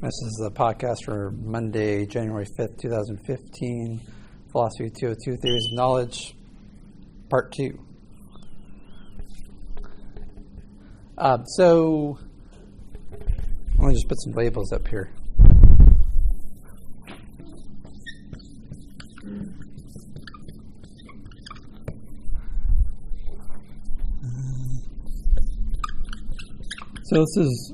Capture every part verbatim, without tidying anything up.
This is the podcast for Monday, January fifth, twenty fifteen, Philosophy two oh two, Theories of Knowledge, Part two. Uh, so, I'm going to just put some labels up here. So this is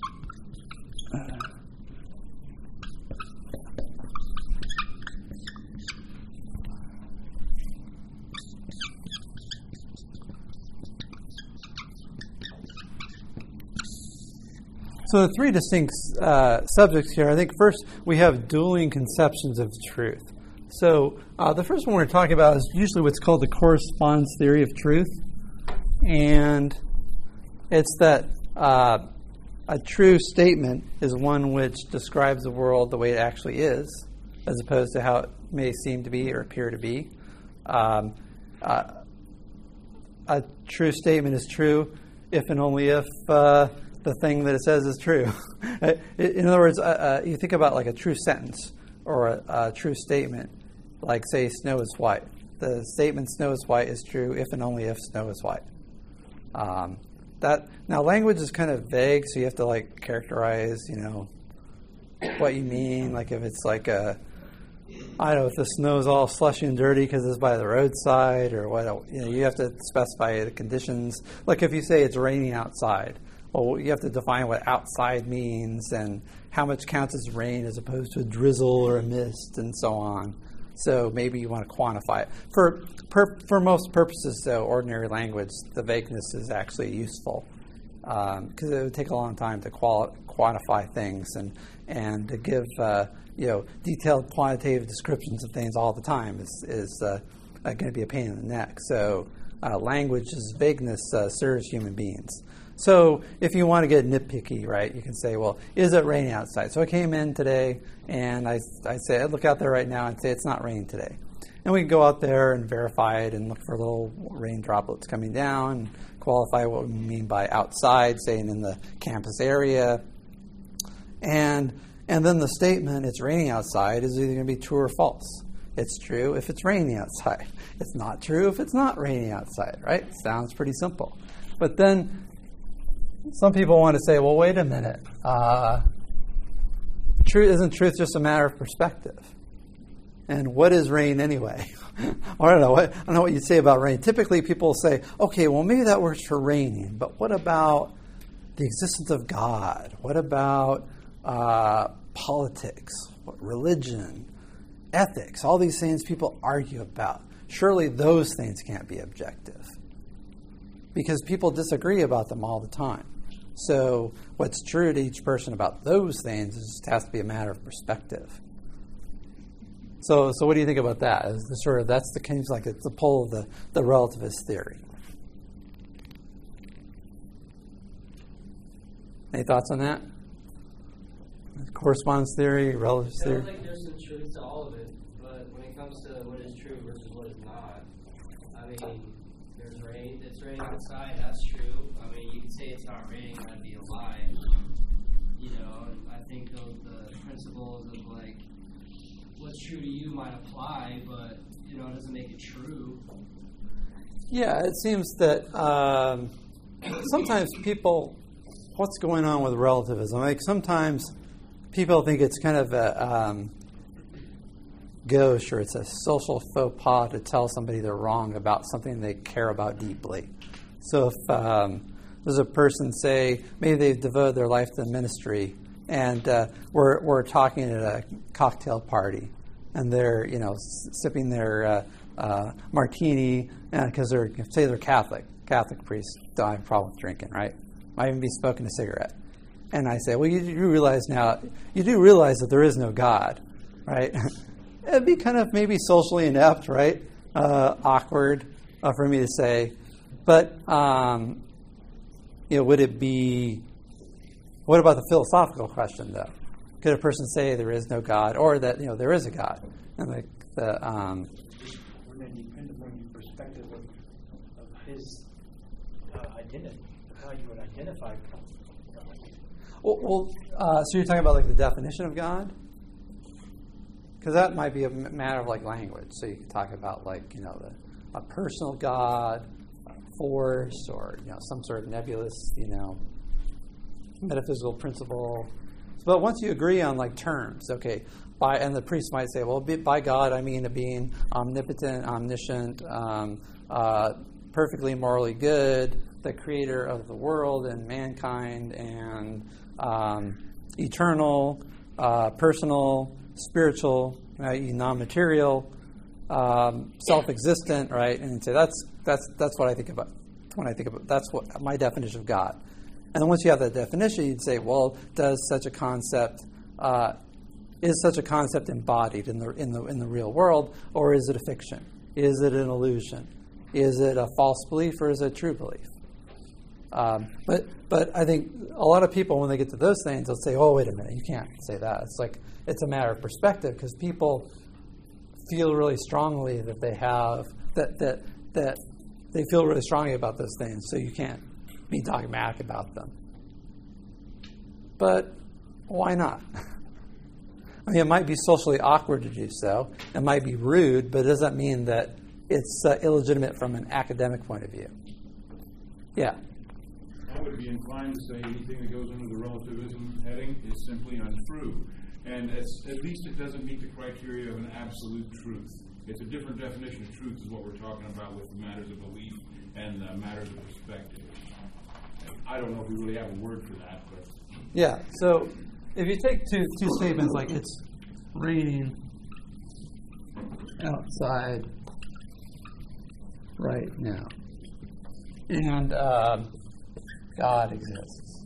So the three distinct uh, subjects here, I think first we have dueling conceptions of truth. So uh, the first one we're talking about is usually what's called the correspondence theory of truth. And it's that uh, a true statement is one which describes the world the way it actually is, as opposed to how it may seem to be or appear to be. Um, uh, a true statement is true if and only if uh, the thing that it says is true. In other words, uh, uh, you think about like a true sentence or a, a true statement, like say snow is white. The statement snow is white is true if and only if snow is white. Um, that now language is kind of vague, so you have to like characterize, you know, what you mean. Like if it's like a, I don't know, if the snow is all slushy and dirty because it's by the roadside or what, you know, you have to specify the conditions. Like if you say it's raining outside, well, you have to define what outside means and how much counts as rain as opposed to a drizzle or a mist and so on. So maybe you want to quantify it. For per, for most purposes, though, ordinary language, the vagueness is actually useful because um, it would take a long time to quali- quantify things and and to give uh, you know detailed quantitative descriptions of things all the time is is uh, going to be a pain in the neck. So uh, language's vagueness uh, serves human beings. So if you want to get nitpicky, right, you can say, well, is it raining outside? So I came in today, and I, I say, I'd look out there right now and say it's not raining today. And we can go out there and verify it and look for little rain droplets coming down and qualify what we mean by outside, saying in the campus area. And and then the statement, it's raining outside, is either going to be true or false. It's true if it's raining outside. It's not true if it's not raining outside, right? Sounds pretty simple. But then some people want to say, well, wait a minute. Uh, truth, isn't truth just a matter of perspective? And what is rain anyway? I don't know. What, I don't know what you'd say about rain. Typically, people say, okay, well, maybe that works for raining, but what about the existence of God? What about uh, politics, religion, ethics? All these things people argue about. Surely those things can't be objective because people disagree about them all the time. So what's true to each person about those things is just has to be a matter of perspective. So so what do you think about that? Is the sort of that's the kind of like it's the pole of the, the relativist theory. Any thoughts on that? Correspondence theory, relativist I theory? feel like there's some truth to all of it, but when it comes to what is true versus what is not, I mean, there's rain, it's raining outside, that's true. I mean, you can say it's not raining, that'd be a lie. You know, I think those the principles of like what's true to you might apply, but you know, it doesn't make it true. Yeah, it seems that um, sometimes people, what's going on with relativism? Like sometimes people think it's kind of a um, gauche or it's a social faux pas to tell somebody they're wrong about something they care about deeply. So if um, there's a person, say, maybe they've devoted their life to the ministry, and uh, we're we're talking at a cocktail party, and they're you know s- sipping their uh, uh, martini because they're say they're Catholic. Catholic priests don't have a problem with drinking, right? Might even be smoking a cigarette. And I say, well, you do realize now, you do realize that there is no God, right? It'd be kind of maybe socially inept, right? Uh, awkward uh, for me to say. But, um, you know, would it be, what about the philosophical question, though? Could a person say there is no God or that, you know, there is a God? And the, the um, Wouldn't it depend upon your perspective of, of his uh, identity, of how you would identify God? Well, well uh, so you're talking about like the definition of God? Because that might be a matter of like language. So you can talk about like, you know, the, a personal God, a force, or, you know, some sort of nebulous, you know, metaphysical principle. But once you agree on like terms, okay, by and the priest might say, well, by God I mean a being omnipotent, omniscient, um, uh, perfectly morally good, the creator of the world and mankind, and um, eternal, uh, personal, spiritual, right, non-material, um, self-existent, right? And so that's that's that's what I think about when I think about that's what my definition of God. And then once you have that definition, you'd say, well, does such a concept uh, is such a concept embodied in the in the in the real world, or is it a fiction? Is it an illusion? Is it a false belief, or is it a true belief? Um, but but I think a lot of people, when they get to those things, they'll say, oh, wait a minute, you can't say that. It's like it's a matter of perspective, because people feel really strongly that they have that that that they feel really strongly about those things, so you can't be dogmatic about them. But why not? I mean, it might be socially awkward to do so. It might be rude, but it doesn't mean that it's uh, illegitimate from an academic point of view. Yeah. I would be inclined to say anything that goes under the relativism heading is simply untrue. And it's, at least it doesn't meet the criteria of an absolute truth. It's a different definition of truth is what we're talking about with the matters of belief and the matters of perspective. I don't know if we really have a word for that, but... Yeah, so if you take two two statements like it's raining outside right now, and um, God exists.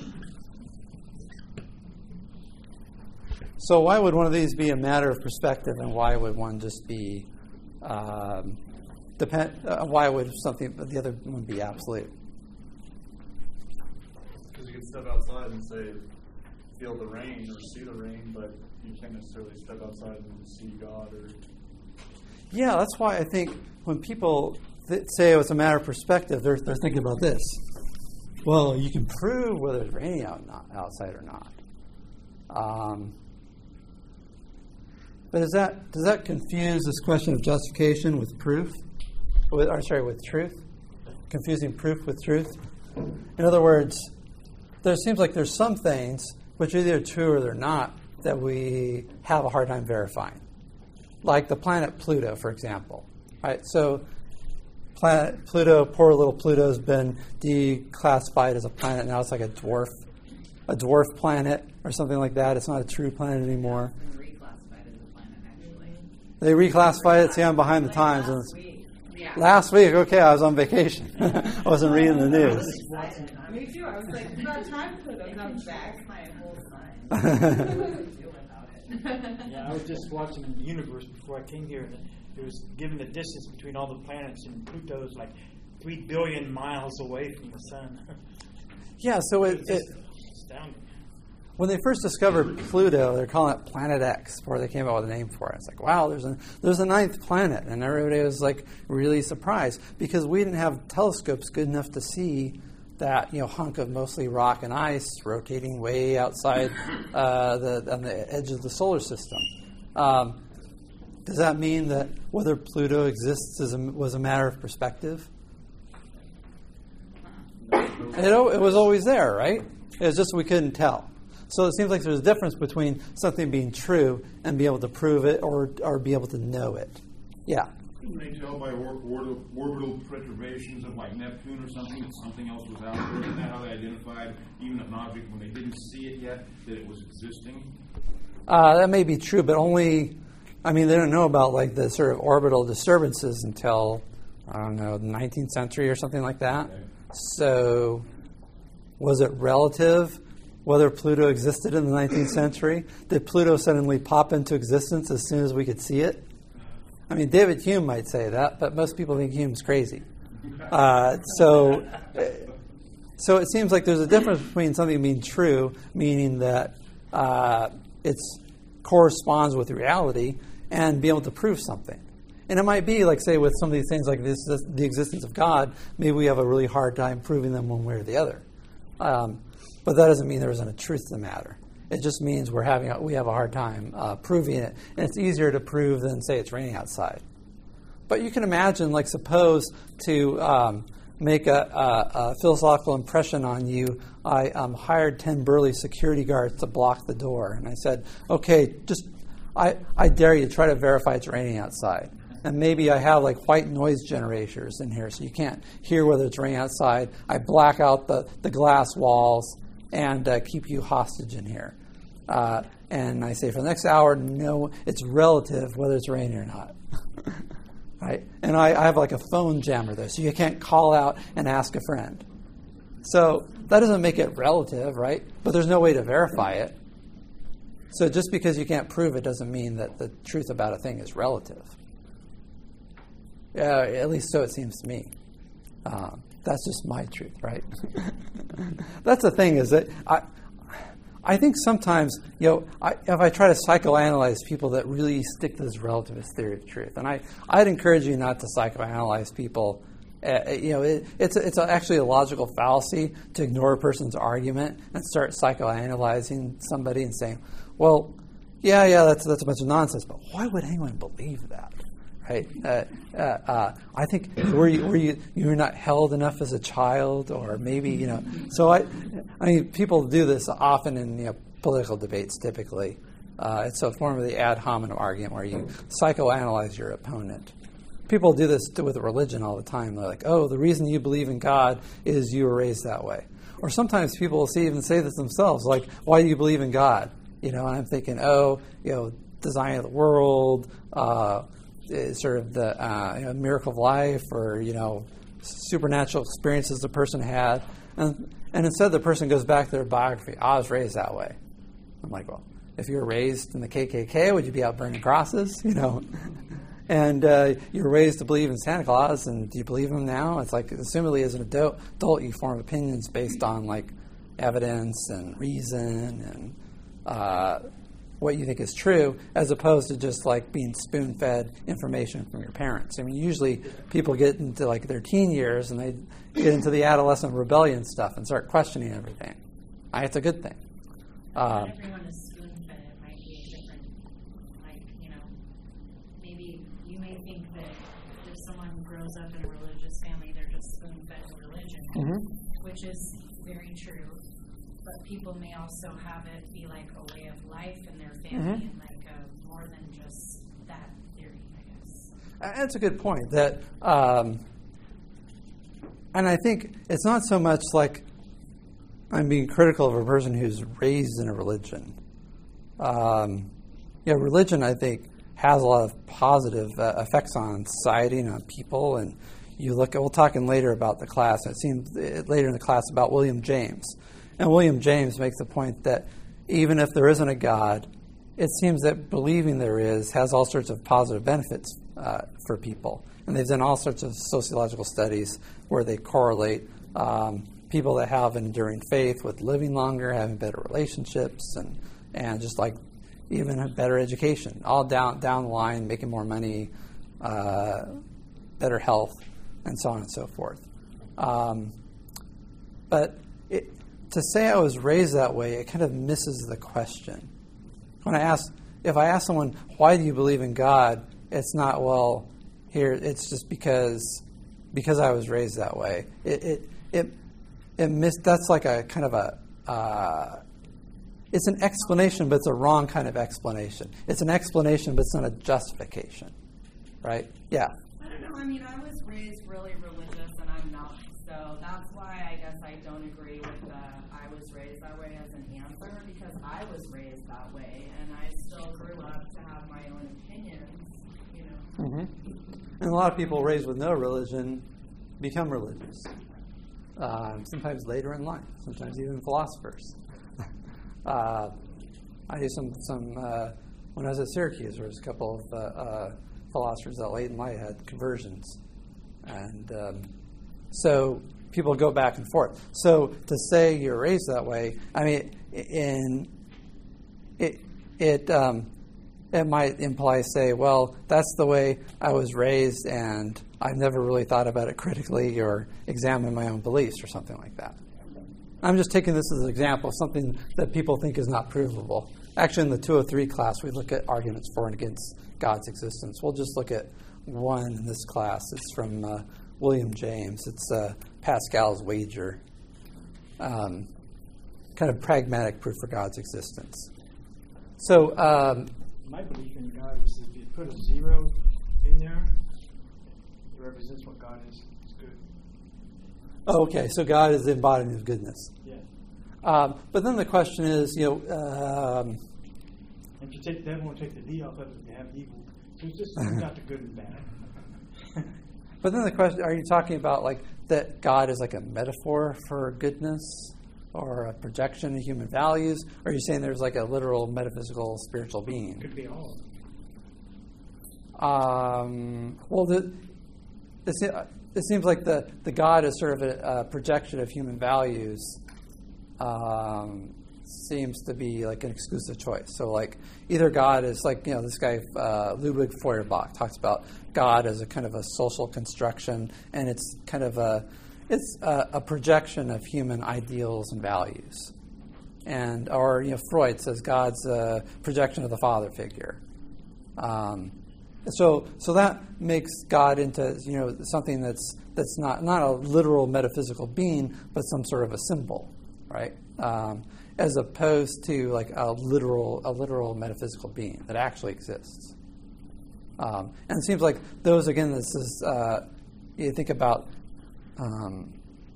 So why would one of these be a matter of perspective, and why would one just be um, depend? Uh, why would something the other one be absolute? Because you can step outside and say, feel the rain or see the rain, but you can't necessarily step outside and see God. Or yeah, that's why I think when people th- say it's a matter of perspective, they're they're thinking about this. Well, you can prove whether it's raining out not, outside or not. Um, but is that does that confuse this question of justification with proof? With, or sorry, with truth? Confusing proof with truth? In other words, there seems like there's some things which are either true or they're not that we have a hard time verifying. Like the planet Pluto, for example. Right? So planet Pluto, poor little Pluto's been declassified as a planet. Now it's like a dwarf, a dwarf planet or something like that. It's not a true planet anymore. It's been reclassified as a planet, actually. They reclassified it. See, I'm behind the Like times. last week. Yeah. Last week, okay, I was on vacation. I wasn't reading the news. Me too. I was like, it's about time Pluto comes back. My whole sign. Yeah, I was just watching the universe before I came here, and it was given the distance between all the planets, and Pluto is like three billion miles away from the sun. Yeah, so it, it Astounding. when they first discovered Pluto, they're calling it Planet X before they came up with a name for it. It's like, wow, there's a there's a ninth planet, and everybody was like really surprised because we didn't have telescopes good enough to see that, you know, hunk of mostly rock and ice rotating way outside uh, the on the edge of the solar system. Um, does that mean that whether Pluto exists is a, was a matter of perspective? It, it was always there, right? It was just we couldn't tell. So it seems like there's a difference between something being true and being able to prove it or or be able to know it. Yeah. Couldn't they tell by or, or, orbital perturbations of like Neptune or something that something else was out there? Isn't that how they identified even an object when they didn't see it yet, that it was existing? Uh, that may be true, but only, I mean, they don't know about like the sort of orbital disturbances until, I don't know, the nineteenth century or something like that. Okay. So was it relative whether Pluto existed in the nineteenth century? Did Pluto suddenly pop into existence as soon as we could see it? I mean, David Hume might say that, but most people think Hume's crazy. Uh, so, so it seems like there's a difference between something being true, meaning that uh, it corresponds with reality, and being able to prove something. And it might be, like, say, with some of these things like this, the existence of God, maybe we have a really hard time proving them one way or the other. Um, but that doesn't mean there isn't a truth to the matter. It just means we're having a, we have a hard time uh, proving it, and it's easier to prove than say it's raining outside. But you can imagine, like, suppose to um, make a, a, a philosophical impression on you, I um, hired ten burly security guards to block the door, and I said, okay, just I, I dare you to try to verify it's raining outside. And maybe I have like white noise generators in here so you can't hear whether it's raining outside. I black out the, the glass walls and uh, keep you hostage in here. Uh, and I say for the next hour, no, it's relative whether it's raining or not. Right? And I, I have like a phone jammer there, so you can't call out and ask a friend. So that doesn't make it relative, right? But there's no way to verify it. So just because you can't prove it doesn't mean that the truth about a thing is relative. Uh, at least so it seems to me. Uh, that's just my truth, right? That's the thing, is that I, I think sometimes, you know, I, if I try to psychoanalyze people that really stick to this relativist theory of truth, and I, I'd encourage you not to psychoanalyze people. Uh, you know, it, it's a, it's a, actually a logical fallacy to ignore a person's argument and start psychoanalyzing somebody and saying, well, yeah, yeah, that's that's a bunch of nonsense, but why would anyone believe that? Right? Uh, uh, uh, I think were you were you you were not held enough as a child, or maybe you know. So I, I mean, people do this often in you know, political debates. Typically, uh, it's a form of the ad hominem argument where you psychoanalyze your opponent. People do this with religion all the time. They're like, "Oh, the reason you believe in God is you were raised that way." Or sometimes people will see, even say this themselves, like, "Why do you believe in God?" You know, and I'm thinking, "Oh, you know, design of the world." Uh, sort of the uh, you know, miracle of life, or you know, supernatural experiences the person had, and and instead the person goes back to their biography. I was raised that way. I'm like, well, if you were raised in the K K K, would you be out burning crosses? You know, and uh, you were raised to believe in Santa Claus, and do you believe him now? It's like, assumedly as an adult, adult you form opinions based on like evidence and reason and uh, what you think is true, as opposed to just like being spoon-fed information from your parents. I mean, usually people get into like their teen years and they get into the adolescent rebellion stuff and start questioning everything. I, it's a good thing. Not everyone is spoon-fed. It might be different. Like, you know, maybe you may think that if someone grows up in a religious family, they're just spoon-fed religion, mm-hmm. which is very true. But people may also have it be like a way of life in their family, mm-hmm. and like a, more than just that theory, I guess. That's a good point. That, um, and I think it's not so much like I'm being critical of a person who's raised in a religion. Um, you know, religion, I think, has a lot of positive uh, effects on society and on people. And you look at, we'll talk in later about the class. It seems uh, later in the class about William James. And William James makes the point that even if there isn't a God, it seems that believing there is has all sorts of positive benefits uh, for people. And they've done all sorts of sociological studies where they correlate um, people that have enduring faith with living longer, having better relationships, and, and just like even a better education, all down, down the line, making more money, uh, better health, and so on and so forth. Um, but it, to say I was raised that way, it kind of misses the question. When I ask, if I ask someone, why do you believe in God? It's not, well, here, it's just because because I was raised that way. It it it, it miss, that's like a kind of a, uh, it's an explanation, but it's a wrong kind of explanation. It's an explanation, but it's not a justification, right? Yeah. I don't know. I mean, I was raised really religious, and I'm not. So that's why I guess I don't agree with the I was raised that way as an answer, because I was raised that way, and I still grew up to have my own opinions, you know. Mm-hmm. And a lot of people raised with no religion become religious. Um, sometimes later in life, sometimes even philosophers. uh, I knew some, some uh, when I was at Syracuse, there was a couple of uh, uh, philosophers that late in life had conversions. And um, so people go back and forth. So to say you're raised that way, I mean, in it, it, um, it might imply, say, well, that's the way I was raised, and I've never really thought about it critically or examined my own beliefs or something like that. I'm just taking this as an example of something that people think is not provable. Actually, in the two oh three class, we look at arguments for and against God's existence. We'll just look at one in this class. It's from uh, William James. It's uh, Pascal's wager. Um, kind of pragmatic proof for God's existence. So, um, my belief in God is if you put a zero in there, it represents what God is. It's good. oh, okay, so God is the embodiment of goodness. Yeah. Um, but then the question is, you know, um, And if you take that, won't take the D off of it, you have evil. So it's just it's not the good and bad. but then the question: are you talking about like that God is like a metaphor for goodness, or a projection of human values? Or are you saying there's like a literal metaphysical spiritual being? Could be all. Um, well, the, it, se- it seems like the, the God is sort of a, a projection of human values. Um, seems to be like an exclusive choice. So, like, either God is like, you know, this guy, uh, Ludwig Feuerbach, talks about God as a kind of a social construction, and it's kind of a, it's a, a projection of human ideals and values. And, or, you know, Freud says God's a projection of the father figure. Um, so, so that makes God into, you know, something that's that's not not a literal metaphysical being, but some sort of a symbol, right? Um, as opposed to like a literal a literal metaphysical being that actually exists. Um, and it seems like those, again, this is uh, you think about um,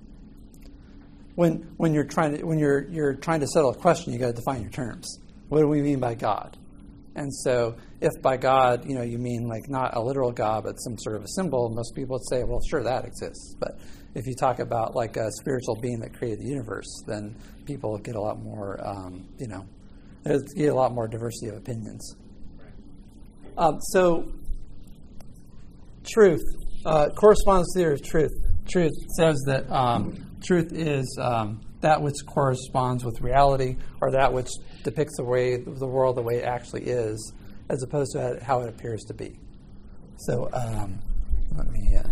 when when you're trying to when you're you're trying to settle a question, you got to define your terms. What do we mean by God? And so, if by God, you know, you mean like not a literal God, but some sort of a symbol, most people would say, well, sure, that exists. But if you talk about like a spiritual being that created the universe, then people get a lot more, um, you know, there's you get a lot more diversity of opinions. Um, so, truth uh, corresponds to theory of truth. Truth says that um, truth is um, that which corresponds with reality, or that which depicts the way the world the way it actually is, as opposed to how it appears to be. So, um, let me. Uh,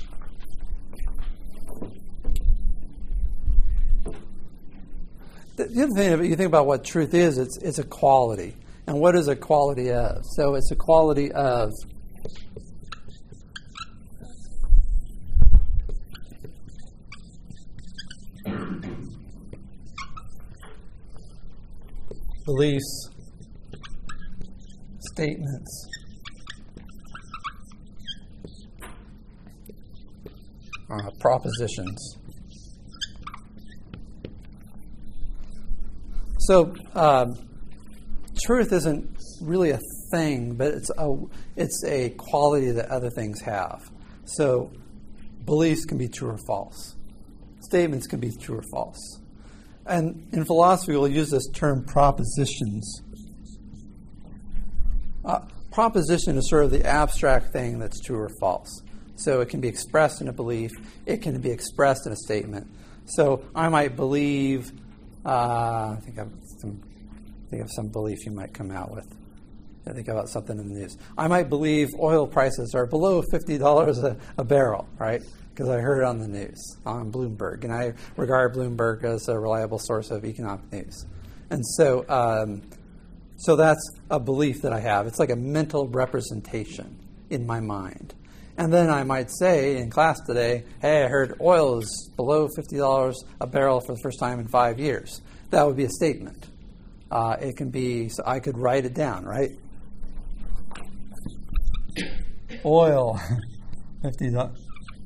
the, the other thing, you think about what truth is, it's it's a quality, and what is a quality of? So, it's a quality of. Beliefs, statements, uh, propositions. So, um, truth isn't really a thing, but it's a it's a quality that other things have. So, beliefs can be true or false. Statements can be true or false. And in philosophy, we'll use this term propositions. Uh, proposition is sort of the abstract thing that's true or false. So it can be expressed in a belief. It can be expressed in a statement. So I might believe, uh, I think of some, think of some belief you might come out with. I think about something in the news. I might believe oil prices are below fifty dollars a, a barrel, right? Because I heard it on the news, on Bloomberg, and I regard Bloomberg as a reliable source of economic news. And so um, so that's a belief that I have. It's like a mental representation in my mind. And then I might say in class today, hey, I heard oil is below fifty dollars a barrel for the first time in five years. That would be a statement. Uh, it can be, so I could write it down, right? Oil, fifty dollars.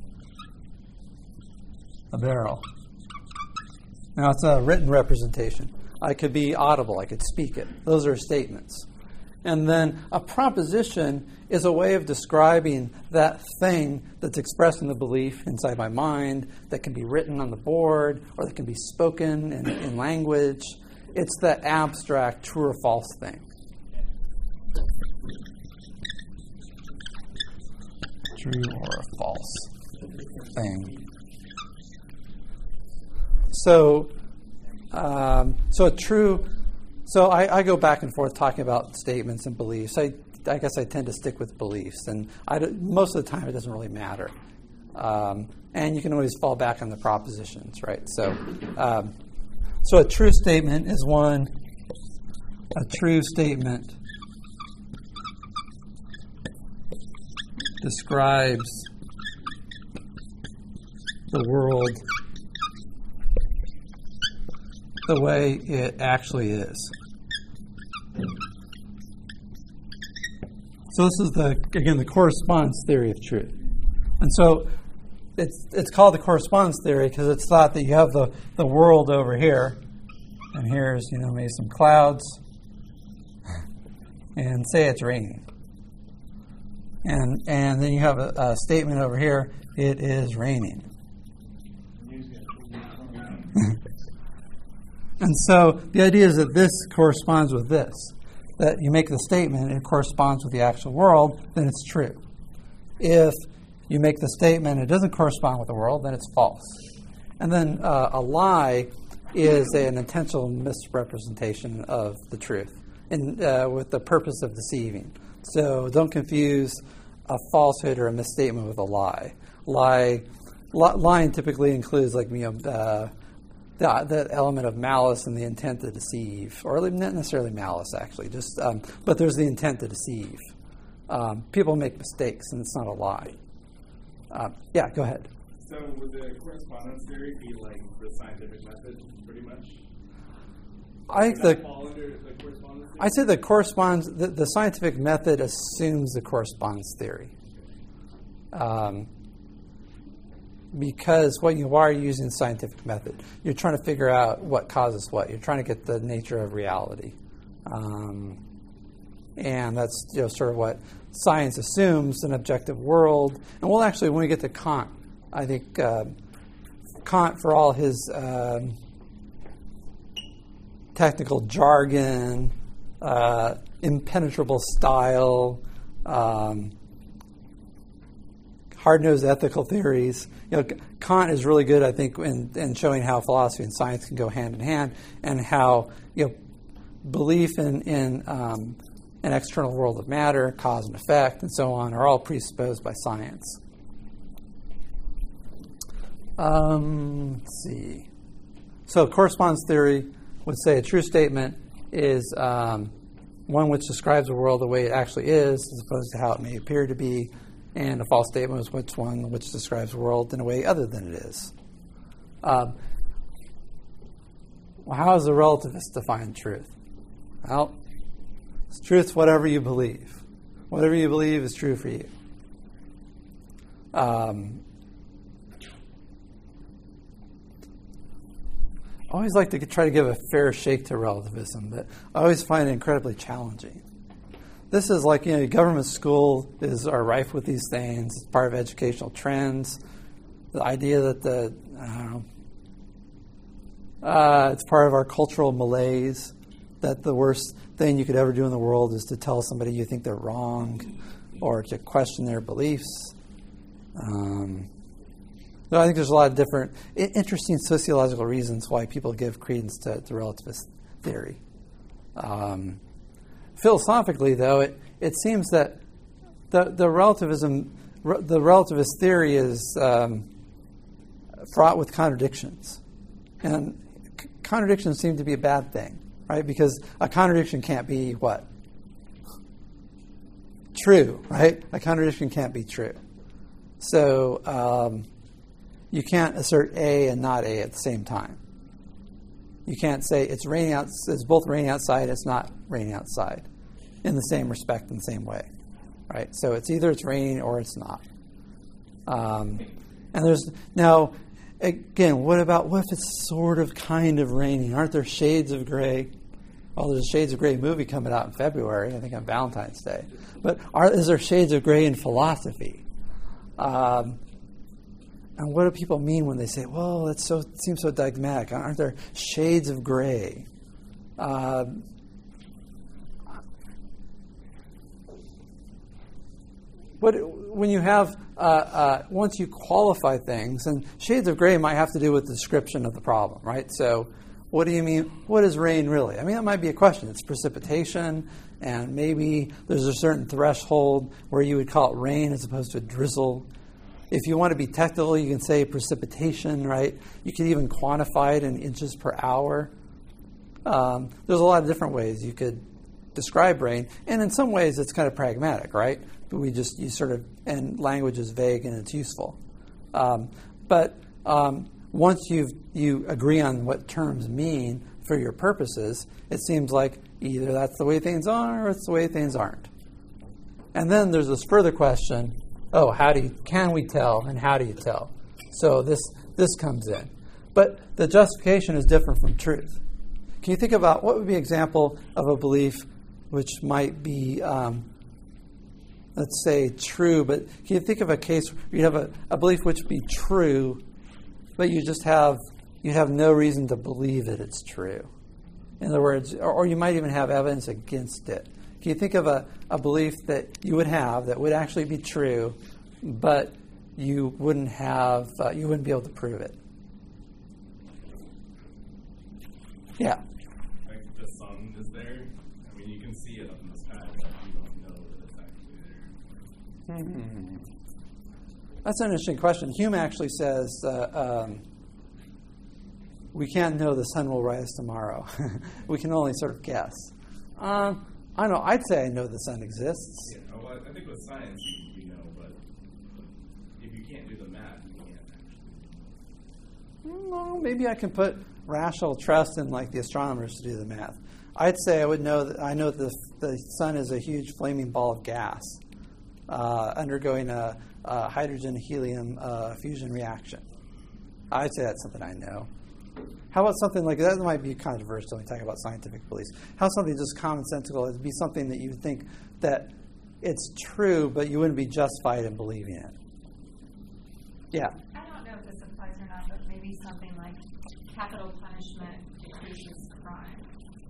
A barrel. Now, it's a written representation. I could be audible. I could speak it. Those are statements. And then a proposition is a way of describing that thing that's expressed in the belief inside my mind, that can be written on the board, or that can be spoken in, in language. It's that abstract true or false thing. True or false thing. So, um, so a true. So I, I go back and forth talking about statements and beliefs. I, I guess I tend to stick with beliefs, and I, most of the time it doesn't really matter. Um, and you can always fall back on the propositions, right? So, um, So a true statement is one, a true statement describes the world the way it actually is. So this is the, again, the correspondence theory of truth. And so it's it's called the correspondence theory because it's thought that you have the, the world over here, and here's, you know, maybe some clouds, and say it's raining. And and then you have a, a statement over here, it is raining. And so the idea is that this corresponds with this. That you make the statement, it corresponds with the actual world, then it's true. If you make the statement, it doesn't correspond with the world, then it's false. And then uh, a lie is an intentional misrepresentation of the truth, and uh, with the purpose of deceiving. So don't confuse a falsehood or a misstatement with a lie. Lie, li- lying typically includes, like, you know, uh, the, the element of malice and the intent to deceive, or not necessarily malice, actually. Just, um, but there's the intent to deceive. Um, people make mistakes, and it's not a lie. Uh, yeah, go ahead. So would the correspondence theory be like the scientific method, pretty much? I think Does that the, fall under the correspondence theory? I'd say the corresponds the, the scientific method assumes the correspondence theory, um, because what you are using the scientific method, you're trying to figure out what causes what. You're trying to get the nature of reality, um, and that's, you know, sort of what science assumes, an objective world. And we'll actually, when we get to Kant, I think uh, Kant, for all his um, technical jargon, uh, impenetrable style, um, hard-nosed ethical theories, you know, Kant is really good, I think, in, in showing how philosophy and science can go hand in hand, and how, you know, belief in in um, an external world of matter, cause and effect, and so on, are all presupposed by science. Um, let's see. So correspondence theory would say a true statement is um, one which describes the world the way it actually is, as opposed to how it may appear to be, and a false statement is which one which describes the world in a way other than it is. Um, well, how does a relativist define truth? Well, it's truth whatever you believe. Whatever you believe is true for you. Um, I always like to try to give a fair shake to relativism, but I always find it incredibly challenging. This is like, you know, government school is are rife with these things. It's part of educational trends. The idea that the, I don't know, uh, it's part of our cultural malaise, that the worst thing you could ever do in the world is to tell somebody you think they're wrong or to question their beliefs. Um, so I think there's a lot of different interesting sociological reasons why people give credence to, to relativist theory. Um, philosophically, though, it, it seems that the, the relativism, the relativist theory is um, fraught with contradictions. And c- contradictions seem to be a bad thing. Right? Because a contradiction can't be what? True, right? A contradiction can't be true. So um, you can't assert A and not A at the same time. You can't say it's raining out, it's both raining outside, it's not raining outside, in the same respect, in the same way, right? So it's either it's raining or it's not. Um, and there's now, again, what about what if it's sort of kind of raining? Aren't there shades of gray? Well, there's a Shades of Grey movie coming out in February, I think on Valentine's Day. But are, is there shades of gray in philosophy? Um, and what do people mean when they say, well, it so, it seems so dogmatic? Aren't there shades of gray? Um, what, when you have, uh, uh, once you qualify things, and shades of gray might have to do with the description of the problem, right? So, what do you mean? What is rain really? I mean, that might be a question. It's precipitation, and maybe there's a certain threshold where you would call it rain as opposed to a drizzle. if you want to be technical, you can say precipitation, right? You can even quantify it in inches per hour. Um, there's a lot of different ways you could describe rain, and in some ways it's kind of pragmatic, right? But we just use sort of, and language is vague and it's useful. Um, but um, once you you agree on what terms mean for your purposes, it seems like either that's the way things are or it's the way things aren't. And then there's this further question, oh, how do you, can we tell and how do you tell? So this this comes in. But the justification is different from truth. Can you think about what would be an example of a belief which might be, um, let's say, true, but can you think of a case where you have a, a belief which would be true, but you just have you have no reason to believe that it's true? In other words, or, or you might even have evidence against it. Can you think of a, a belief that you would have that would actually be true, but you wouldn't have uh, you wouldn't be able to prove it? Yeah. Like the sun is there. I mean, you can see it up in the sky, but you don't know that it's actually there. Hmm. That's an interesting question. Hume actually says uh, um, we can't know the sun will rise tomorrow. We can only sort of guess. Um, I don't know. I'd say I know the sun exists. Yeah, well, I think with science you, you know, but if you can't do the math, you can't actually. Well, maybe I can put rational trust in like the astronomers to do the math. I'd say I would know that I know that the, the sun is a huge flaming ball of gas uh, undergoing a, a hydrogen helium uh, fusion reaction. I'd say that's something I know. How about something like that? That might be controversial when we talk about scientific beliefs. How something just commonsensical is be something that you think that it's true, but you wouldn't be justified in believing it. Yeah. I don't know if this applies or not, but maybe something like capital punishment decreases crime.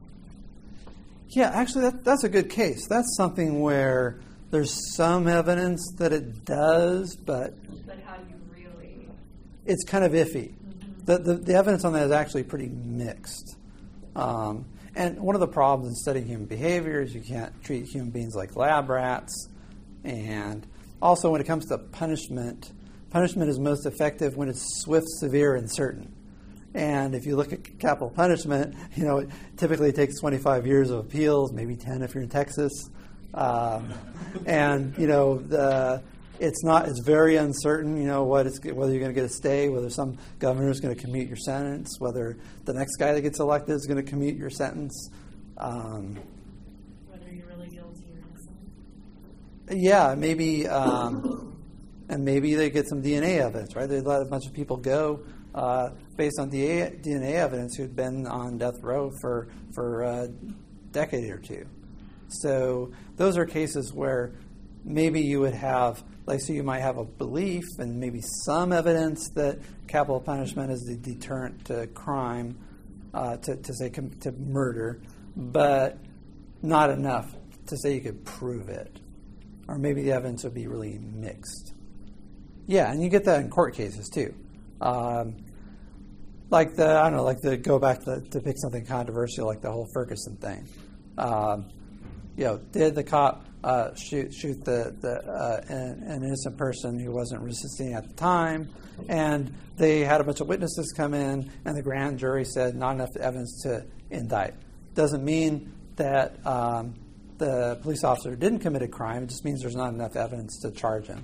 Yeah, actually, that, that's a good case. That's something where there's some evidence that it does, but But how do you really? it's kind of iffy. Mm-hmm. The, the the evidence on that is actually pretty mixed. Um, and one of the problems in studying human behavior is you can't treat human beings like lab rats. And also, when it comes to punishment, punishment is most effective when it's swift, severe, and certain. And if you look at capital punishment, you know, it typically takes twenty-five years of appeals, maybe ten if you're in Texas. Um, and, you know, the, it's not, it's very uncertain, you know, what it's, whether you're going to get a stay, whether some governor is going to commute your sentence, whether the next guy that gets elected is going to commute your sentence. Um, Whether you're really guilty or innocent. yeah, maybe, um, and maybe they get some D N A evidence, right? They let a bunch of people go uh, based on D N A evidence who'd been on death row for, for a decade or two. So those are cases where maybe you would have, like, so you might have a belief and maybe some evidence that capital punishment is the deterrent to crime, uh, to, to say com- to murder, but not enough to say you could prove it. Or maybe the evidence would be really mixed. Yeah, and you get that in court cases too. Um, like the, I don't know, like the, go back to, to pick something controversial like the whole Ferguson thing. Um, you know, did the cop uh, shoot shoot the, the uh, an, an innocent person who wasn't resisting at the time? And they had a bunch of witnesses come in, and the grand jury said not enough evidence to indict. Doesn't mean that um, the police officer didn't commit a crime. It just means there's not enough evidence to charge him.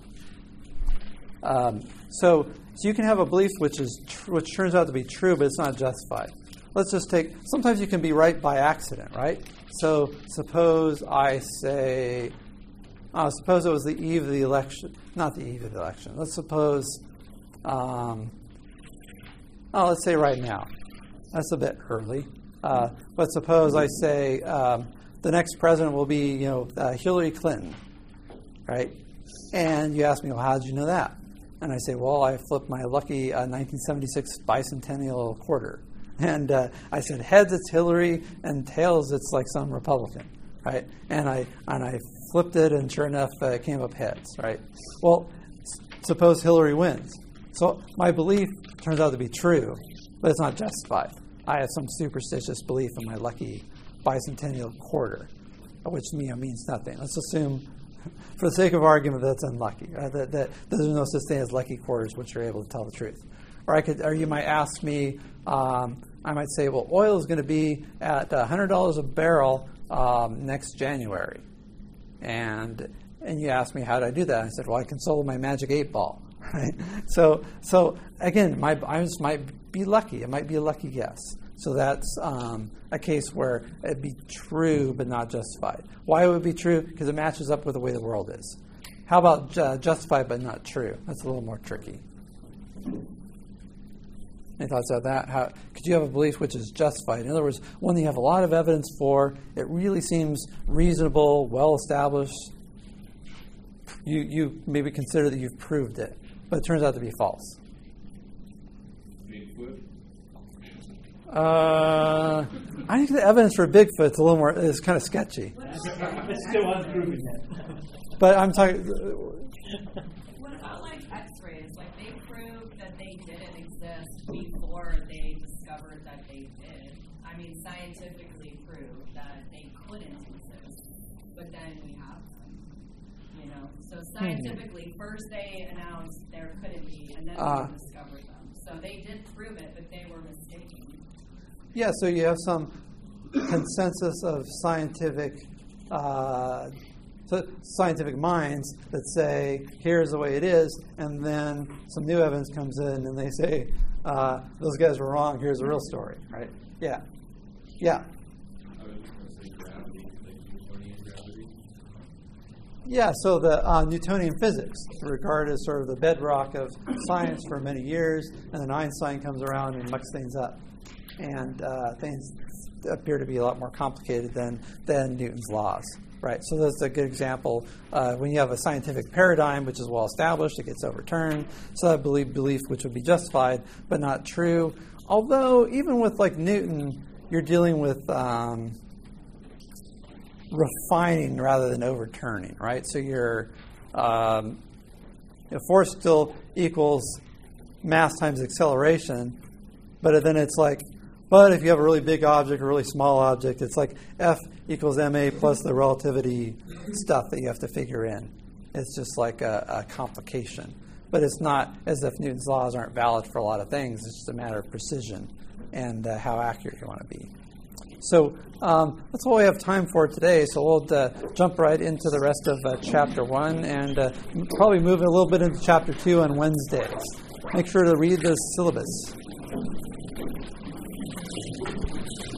Um, so, so you can have a belief which is tr- which turns out to be true, but it's not justified. Let's just take, sometimes you can be right by accident, right? So suppose I say, uh, suppose it was the eve of the election, not the eve of the election. Let's suppose, um, oh, let's say right now. That's a bit early. Uh, but suppose I say um, the next president will be, you know, uh, Hillary Clinton, right? And you ask me, well, how did you know that? And I say, well, I flipped my lucky uh, nineteen seventy-six bicentennial quarter. And uh, I said, heads, it's Hillary, and tails, it's like some Republican, right? And I and I flipped it, and sure enough, uh, it came up heads, right? Well, s- suppose Hillary wins. So my belief turns out to be true, but it's not justified. I have some superstitious belief in my lucky bicentennial quarter, which you know, means nothing. Let's assume For the sake of argument, that's unlucky. Right? That, that there's no such thing as lucky quarters, which are able to tell the truth. Or I could, or you might ask me, um, I might say, well, oil is going to be at one hundred dollars a barrel um, next January, and and you ask me how did I do that? I said, well, I consulted my magic eight ball. Right? So so again, my I just might be lucky. It might be a lucky guess. So that's um, a case where it'd be true but not justified. Why would it be true? Because it matches up with the way the world is. How about uh, justified but not true? That's a little more tricky. Any thoughts on that? How, could you have a belief which is justified? In other words, one that you have a lot of evidence for, it really seems reasonable, well-established. You, you maybe consider that you've proved it, but it turns out to be false. Bigfoot? Uh, I think the evidence for Bigfoot's a little more, is kind of sketchy. It's still unproven yet. But I'm talking... What about like X-rays? Like they proved that they didn't exist before they discovered that they did. I mean, scientifically proved that they couldn't exist, but then we have them. You know, so scientifically, first they announced there couldn't be, and then Uh, we discovered them. So they did prove it, but they were mistaken. Yeah, so you have some consensus of scientific uh, so scientific minds that say, here's the way it is, and then some new evidence comes in and they say, uh, those guys were wrong, here's the real story, right? Yeah. Yeah. I was just going to say gravity, like Newtonian gravity. Yeah, so the uh, Newtonian physics, regarded as sort of the bedrock of science for many years, and then Einstein comes around and mucks things up. And uh, things appear to be a lot more complicated than, than Newton's laws. Right, so that's a good example. Uh, when you have a scientific paradigm which is well established, it gets overturned. So that belief, belief which would be justified, but not true. Although even with like Newton, you're dealing with um, refining rather than overturning. Right, so your um, you know, force still equals mass times acceleration, but then it's like. But if you have a really big object or a really small object, it's like F equals ma plus the relativity stuff that you have to figure in. It's just like a, a complication. But it's not as if Newton's laws aren't valid for a lot of things. It's just a matter of precision and uh, how accurate you want to be. So um, that's all we have time for today. So we'll uh, jump right into the rest of uh, chapter one and uh, probably move a little bit into chapter two on Wednesdays. Make sure to read the syllabus.